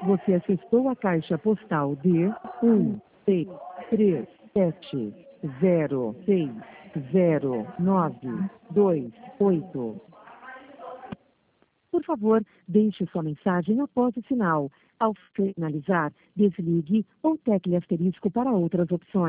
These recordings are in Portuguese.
Você acessou a caixa postal de 16370609228. Por favor, deixe sua mensagem após o sinal. Ao finalizar, desligue ou tecle asterisco para outras opções.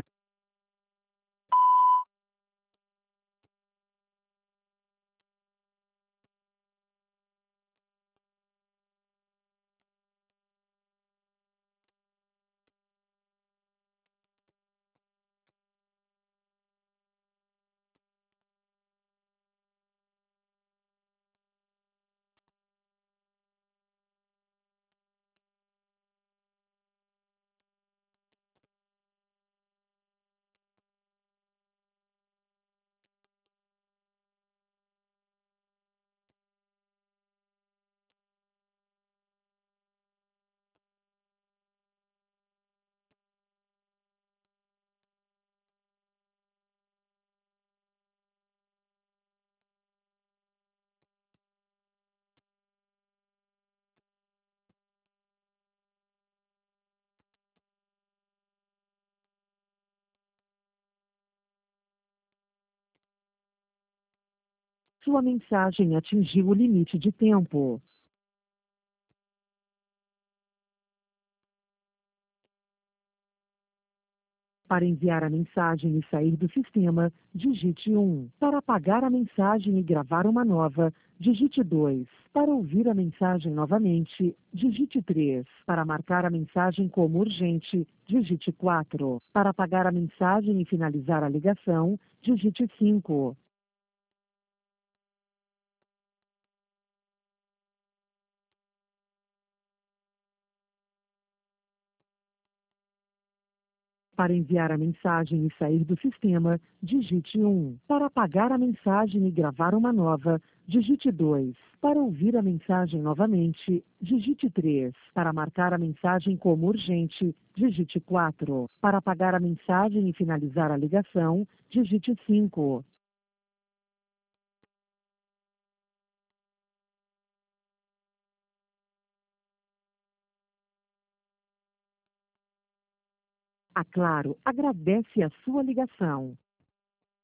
Sua mensagem atingiu o limite de tempo. Para enviar a mensagem e sair do sistema, digite 1. Para apagar a mensagem e gravar uma nova, digite 2. Para ouvir a mensagem novamente, digite 3. Para marcar a mensagem como urgente, digite 4. Para apagar a mensagem e finalizar a ligação, digite 5. Para enviar a mensagem e sair do sistema, digite 1. Para apagar a mensagem e gravar uma nova, digite 2. Para ouvir a mensagem novamente, digite 3. Para marcar a mensagem como urgente, digite 4. Para apagar a mensagem e finalizar a ligação, digite 5. A Claro agradece a sua ligação.